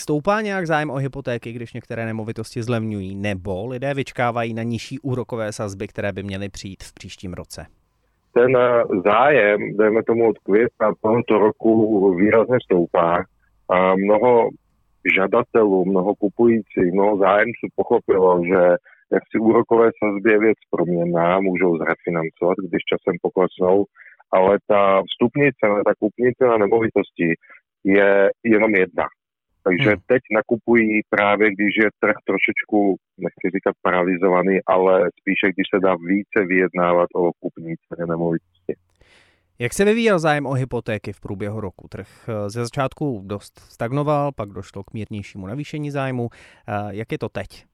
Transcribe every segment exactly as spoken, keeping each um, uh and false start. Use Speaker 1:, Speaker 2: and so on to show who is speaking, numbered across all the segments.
Speaker 1: Stoupá nějak zájem o hypotéky, když některé nemovitosti zlevňují, nebo lidé vyčkávají na nižší úrokové sazby, které by měly přijít v příštím roce?
Speaker 2: Ten zájem, dejme tomu od května tohoto roku, výrazně stoupá a mnoho žadatelů, mnoho kupujících, mnoho zájemců pochopilo, že jak si úrokové sazby je věc proměnná, můžou zrefinancovat, když časem poklesnou, ale ta vstupní cena, ta kupní cena nemovitosti je jenom jedna. Takže hmm. teď nakupují právě, když je trh trošičku, nechci říkat paralizovaný, ale spíše, když se dá více vyjednávat o kupní ceně nemovitosti.
Speaker 1: Jak se vyvíjel zájem o hypotéky v průběhu roku? Trh ze začátku dost stagnoval, pak došlo k mírnějšímu navýšení zájmu. Jak je to teď?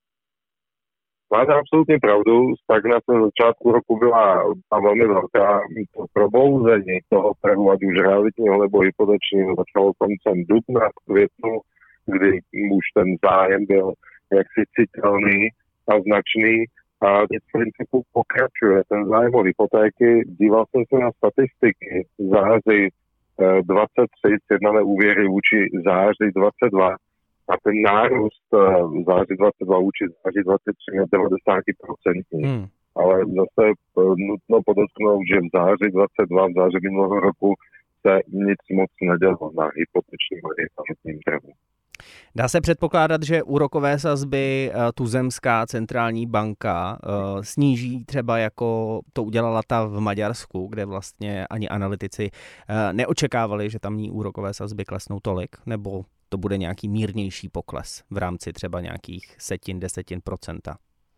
Speaker 2: Máte absolutně pravdu, stagnace na začátku roku byla velmi velká. To probouzení toho trhu, ať už realitního nebo hypotečního, začalo koncem dubna, v květnu, kdy už ten zájem byl jaksi citelný a značný. A teď v principu pokračuje ten zájem o hypotéky. Díval jsem se na statistiky září dvacet tři, sjednané úvěry vůči září dvacet dva. A ten nárůst v září dvacet dva vůči září dvacet tři je devadesát procent. Hmm. Ale zase nutno podotknout, že v září dvacet dva, v září minulého roku se nic moc nedělo na hypotečním a hypotečním trhu.
Speaker 1: Dá se předpokládat, že úrokové sazby tuzemská centrální banka sníží třeba jako to udělala ta v Maďarsku, kde vlastně ani analytici neočekávali, že tamní úrokové sazby klesnou tolik, nebo to bude nějaký mírnější pokles v rámci třeba nějakých setin, desetin procenta?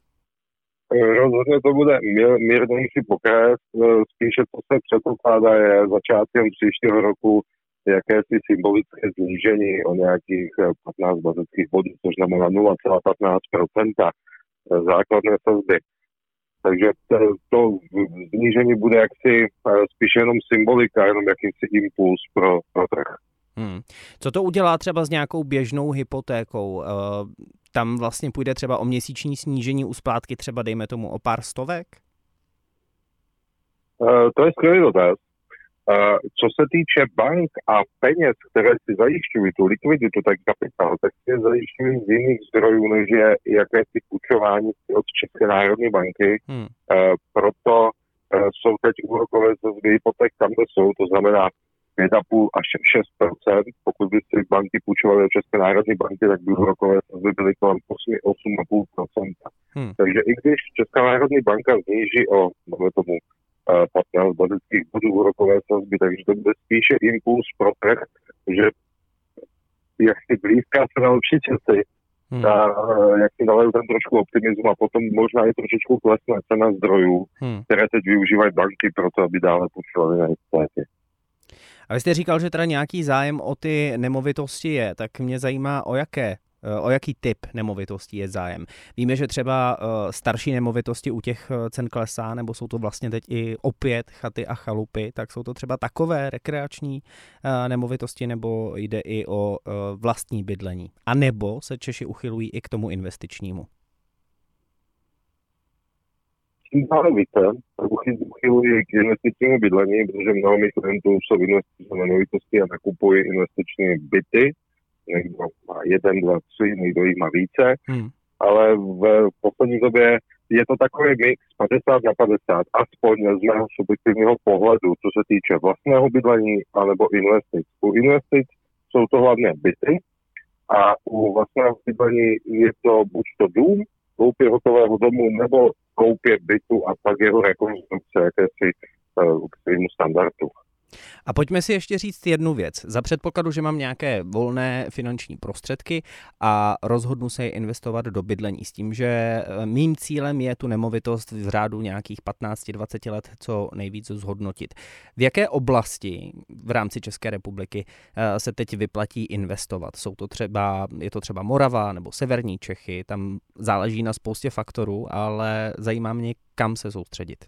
Speaker 2: Rozhodně to bude mírnější pokles. Spíše to se předpokládá je začátkem příštího roku jakési symbolické znížení o nějakých patnáct bazických bodů, což znamená nula celá patnáct procenta základné sazby. Takže to, to znížení bude jaksi spíše jenom symbolika, jenom jakýsi impuls pro, pro trh.
Speaker 1: Hmm. Co to udělá třeba s nějakou běžnou hypotékou? Tam vlastně půjde třeba o měsíční snížení u splátky třeba dejme tomu o pár stovek?
Speaker 2: To je skvělý dotaz. Co se týče bank a peněz, které si zajišťují tu likviditu, tak kapitál, tak si je zajišťují z jiných zdrojů, než je jakési půjčování od České národní banky. Hmm. Proto jsou teď úrokové sazby hypoték tam, kde jsou, to znamená pět a půl až šest procent. Pokud by si banky půjčovaly od České národní banky, tak by úrokové sazby byly kolem osm a půl procenta. Hmm. Takže i když Česká národní banka zníží o, máme tomu, patnáct bazických bodů úrokové sazby, takže to bude spíše impuls pro trh, že jak si blízká se na lepší časy, hmm. a jak si nalejí ten trošku optimismu a potom možná i trošičku klesne cena zdrojů, hmm. které teď využívají banky pro to, aby dále půjčovaly na hypotéky.
Speaker 1: A vy jste říkal, že teda nějaký zájem o ty nemovitosti je, tak mě zajímá, o jaké, o jaký typ nemovitostí je zájem. Víme, že třeba starší nemovitosti u těch cen klesá, nebo jsou to vlastně teď i opět chaty a chalupy, tak jsou to třeba takové rekreační nemovitosti, nebo jde i o vlastní bydlení. A nebo se Češi uchylují i k tomu investičnímu?
Speaker 2: Ale víte, uchylují k investičnímu bydlení, protože mnoho mých klientů jsou investiční nemovitosti a nakupují investiční byty. Někdo má jeden, dva, tři, někdo jich má více, hmm. ale v poslední době je to takový mix padesát na padesát, aspoň z mého subjektivního pohledu, co se týče vlastného bydlení anebo investic. U investic jsou to hlavně byty a u vlastného bydlení je to buď to dům, koupě hotového domu, nebo koupě bytu a pak jeho rekonstrukce, jakési uh, k svému standardu.
Speaker 1: A pojďme si ještě říct jednu věc. Za předpokladu, že mám nějaké volné finanční prostředky a rozhodnu se je investovat do bydlení s tím, že mým cílem je tu nemovitost v řádu nějakých patnáct dvacet let co nejvíc zhodnotit. V jaké oblasti v rámci České republiky se teď vyplatí investovat? Jsou to třeba, je to třeba Morava nebo severní Čechy, tam záleží na spoustě faktorů, ale zajímá mě, kam se soustředit.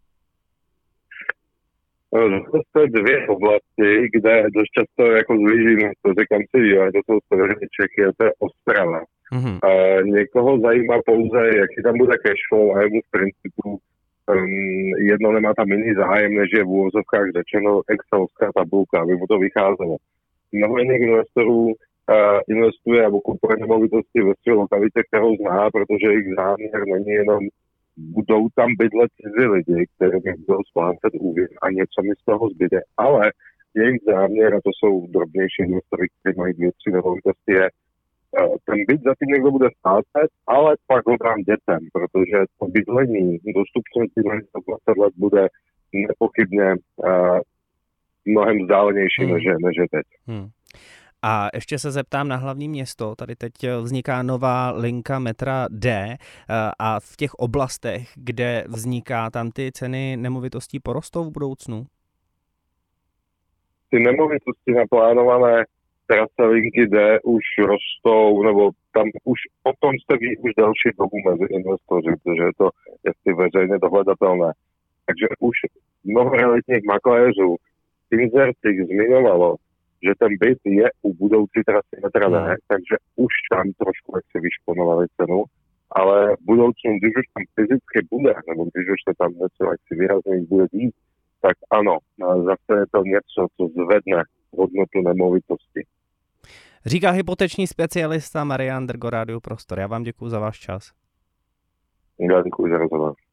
Speaker 2: To jsou dvě oblasti, kde dost často jako zlížím, to říkám si, že to jsou severní Čechy, a to je Ostrava. Mm-hmm. A někoho zajímá pouze, jaký tam bude cashflow a jemu v principu um, jedno nemá tam jiný zájem, než je v úvozovkách řečeno excelská tabulka, aby mu to vycházelo. Mnoho jiných investorů investuje nebo kupuje nemovitosti ve své lokalitě, kterou zná, protože jejich záměr není jenom budou tam bydlet cizí lidi, kteří budou splácet úvěr a něco mi z toho zbyde, ale jejich záměr, a to jsou drobnější investory, kteří mají dvě, tři nemovitosti, je ten byt zatím někdo bude splácet, ale pak ho dám dětem, protože to bydlení, dostupnost bydlení za dvacet let bude nepochybně uh, mnohem vzdálenější, hmm. než, než je teď.
Speaker 1: Hmm. A ještě se zeptám na hlavní město. Tady teď vzniká nová linka metra D a v těch oblastech, kde vzniká, tam ty ceny nemovitostí porostou v budoucnu?
Speaker 2: Ty nemovitosti naplánované trase linky D už rostou, nebo tam už o tom jste ví už další dobu mezi investoři, protože je to jestli veřejně dohledatelné. Takže už mnoho realitních makléřů inzercích zmiňovalo, že ten byt je u budoucí trasy metra D, no. takže už tam trošku jak si vyšponovali cenu, ale v budoucnu, když už tam fyzicky bude, nebo když už se tam něco jak si výrazně bude dít, tak ano, zase je to něco, co zvedne hodnotu nemovitosti.
Speaker 1: Říká hypoteční specialista Marián Drgo, Rádio Prostor. Já vám děkuji za váš čas.
Speaker 2: Já děkuji za rozhovor.